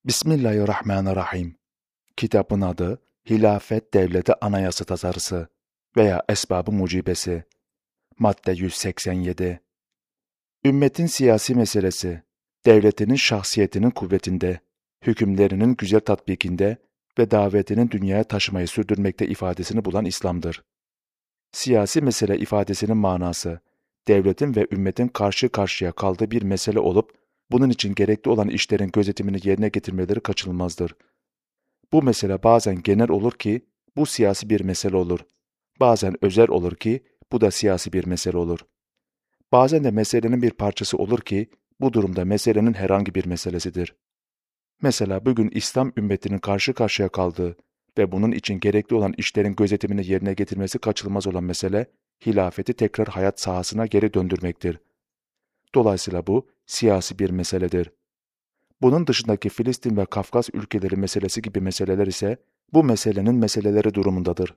Bismillahirrahmanirrahim. Kitabın adı Hilafet Devleti Anayasa Tasarısı veya Esbab-ı Mucibesi. Madde 187. Ümmetin siyasi meselesi, devletinin şahsiyetinin kuvvetinde, hükümlerinin güzel tatbikinde ve davetinin dünyaya taşımayı sürdürmekte ifadesini bulan İslam'dır. Siyasi mesele ifadesinin manası, devletin ve ümmetin karşı karşıya kaldığı bir mesele olup, bunun için gerekli olan işlerin gözetimini yerine getirmeleri kaçınılmazdır. Bu mesele bazen genel olur ki, bu siyasi bir mesele olur. Bazen özel olur ki, bu da siyasi bir mesele olur. Bazen de meselenin bir parçası olur ki, bu durumda meselenin herhangi bir meselesidir. Mesela bugün İslam ümmetinin karşı karşıya kaldığı ve bunun için gerekli olan işlerin gözetimini yerine getirmesi kaçınılmaz olan mesele, hilafeti tekrar hayat sahasına geri döndürmektir. Dolayısıyla bu, siyasi bir meseledir. Bunun dışındaki Filistin ve Kafkas ülkeleri meselesi gibi meseleler ise bu meselenin meseleleri durumundadır.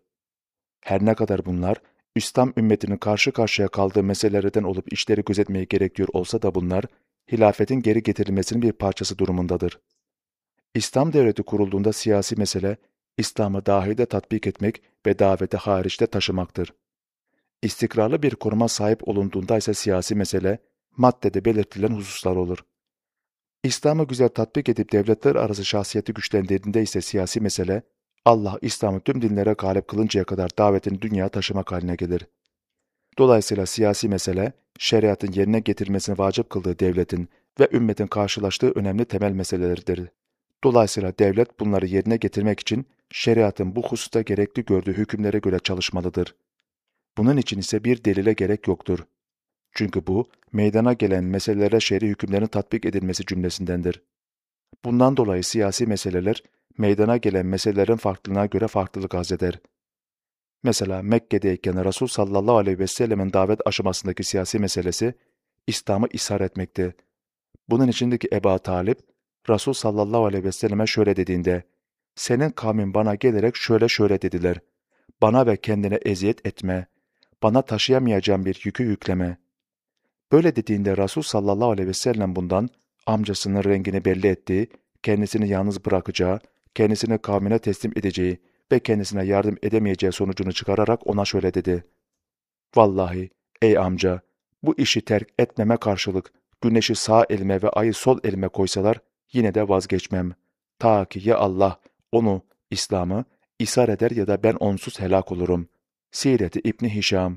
Her ne kadar bunlar, İslam ümmetinin karşı karşıya kaldığı meselelerden olup işleri gözetmeyi gerekiyor olsa da bunlar, hilafetin geri getirilmesinin bir parçası durumundadır. İslam devleti kurulduğunda siyasi mesele, İslam'ı dahilde tatbik etmek ve davete hariçte taşımaktır. İstikrarlı bir konuma sahip olunduğunda ise siyasi mesele, maddede belirtilen hususlar olur. İslam'ı güzel tatbik edip devletler arası şahsiyeti güçlendirdiğinde ise siyasi mesele, Allah İslam'ı tüm dinlere galip kılıncaya kadar davetini dünyaya taşımak haline gelir. Dolayısıyla siyasi mesele, şeriatın yerine getirilmesini vacip kıldığı devletin ve ümmetin karşılaştığı önemli temel meseleleridir. Dolayısıyla devlet bunları yerine getirmek için şeriatın bu hususta gerekli gördüğü hükümlere göre çalışmalıdır. Bunun için ise bir delile gerek yoktur. Çünkü bu, meydana gelen meselelere şer'i hükümlerin tatbik edilmesi cümlesindendir. Bundan dolayı siyasi meseleler, meydana gelen meselelerin farklılığına göre farklılık arz eder. Mesela Mekke'deyken Resul sallallahu aleyhi ve sellemin davet aşamasındaki siyasi meselesi, İslam'ı ishar etmekti. Bunun içindeki Ebu Talip, Resul sallallahu aleyhi ve selleme şöyle dediğinde, senin kavmin bana gelerek şöyle dediler, bana ve kendine eziyet etme, bana taşıyamayacağım bir yükü yükleme. Böyle dediğinde Resul sallallahu aleyhi ve sellem bundan, amcasının rengini belli ettiği, kendisini yalnız bırakacağı, kendisini kavmine teslim edeceği ve kendisine yardım edemeyeceği sonucunu çıkararak ona şöyle dedi. Vallahi, ey amca, bu işi terk etmeme karşılık, güneşi sağ elime ve ayı sol elime koysalar, yine de vazgeçmem. Ta ki ya Allah, onu, İslam'ı, ishar eder ya da ben onsuz helak olurum. Siret-i İbni Hişam.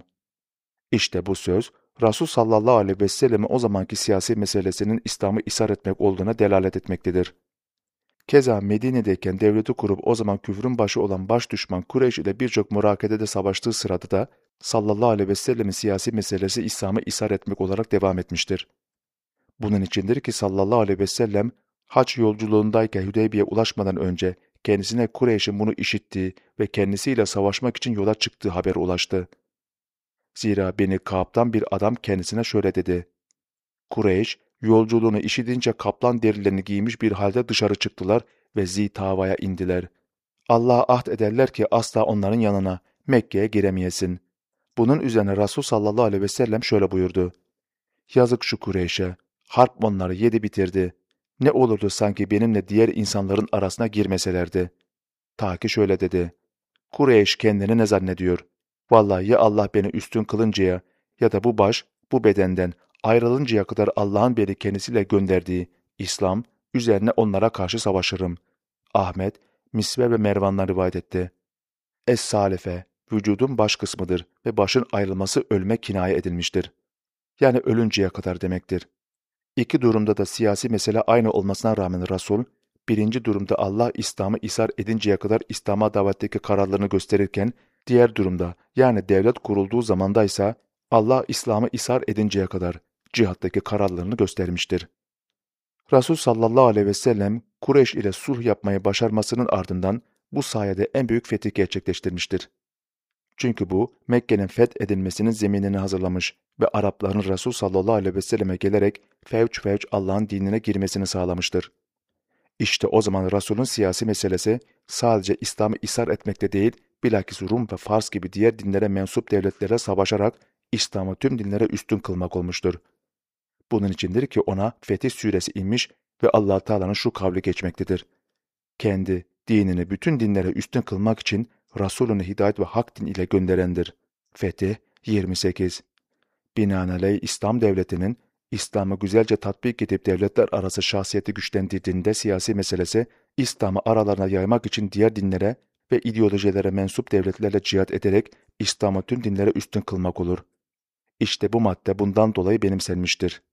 İşte bu söz, Resul sallallahu aleyhi ve sellem'in o zamanki siyasi meselesinin İslam'ı ishar etmek olduğuna delalet etmektedir. Keza Medine'deyken devleti kurup o zaman küfrün başı olan baş düşman Kureyş ile birçok mürakedede savaştığı sırada da sallallahu aleyhi ve sellem'in siyasi meselesi İslam'ı ishar etmek olarak devam etmiştir. Bunun içindir ki sallallahu aleyhi ve sellem hac yolculuğundayken Hüdeybiye ulaşmadan önce kendisine Kureyş'in bunu işittiği ve kendisiyle savaşmak için yola çıktığı haber ulaştı. Zira Beni Kâb'dan bir adam kendisine şöyle dedi. Kureyş, yolculuğunu işitince kaplan derilerini giymiş bir halde dışarı çıktılar ve Zitava'ya indiler. Allah'a ahd ederler ki asla onların yanına, Mekke'ye giremeyesin. Bunun üzerine Resul sallallahu aleyhi ve sellem şöyle buyurdu. Yazık şu Kureyş'e, harp onları yedi bitirdi. Ne olurdu sanki benimle diğer insanların arasına girmeselerdi. Ta ki şöyle dedi. Kureyş kendini ne zannediyor? Vallahi ya Allah beni üstün kılıncaya ya da bu baş, bu bedenden ayrılıncaya kadar Allah'ın beni kendisiyle gönderdiği İslam üzerine onlara karşı savaşırım. Ahmet, Misve ve Mervan'dan rivayet etti. Es-salife, vücudun baş kısmıdır ve başın ayrılması ölme kinaye edilmiştir. Yani ölünceye kadar demektir. İki durumda da siyasi mesele aynı olmasına rağmen Resul, birinci durumda Allah İslam'ı ishar edinceye kadar İslam'a davetteki kararlarını gösterirken, diğer durumda yani devlet kurulduğu zamandaysa Allah İslam'ı ishar edinceye kadar cihattaki kararlarını göstermiştir. Resul sallallahu aleyhi ve sellem Kureyş ile sulh yapmayı başarmasının ardından bu sayede en büyük fethi gerçekleştirmiştir. Çünkü bu Mekke'nin fethedilmesinin zeminini hazırlamış ve Arapların Resul sallallahu aleyhi ve selleme gelerek fevç fevç Allah'ın dinine girmesini sağlamıştır. İşte o zaman Resul'ün siyasi meselesi sadece İslam'ı ishar etmekte değil, bilakis Rum ve Fars gibi diğer dinlere mensup devletlere savaşarak İslam'ı tüm dinlere üstün kılmak olmuştur. Bunun içindir ki ona Fetih Suresi inmiş ve Allah Teala'nın şu kavli geçmektedir. Kendi dinini bütün dinlere üstün kılmak için Resulünü hidayet ve hak din ile gönderendir. Fetih 28. Binaenaleyh İslam devletinin İslam'ı güzelce tatbik edip devletler arası şahsiyeti güçlendirdiğinde siyasi meselesi İslam'ı aralarına yaymak için diğer dinlere ve ideolojilere mensup devletlerle cihat ederek İslam'ı tüm dinlere üstün kılmak olur. İşte bu madde bundan dolayı benimsenmiştir.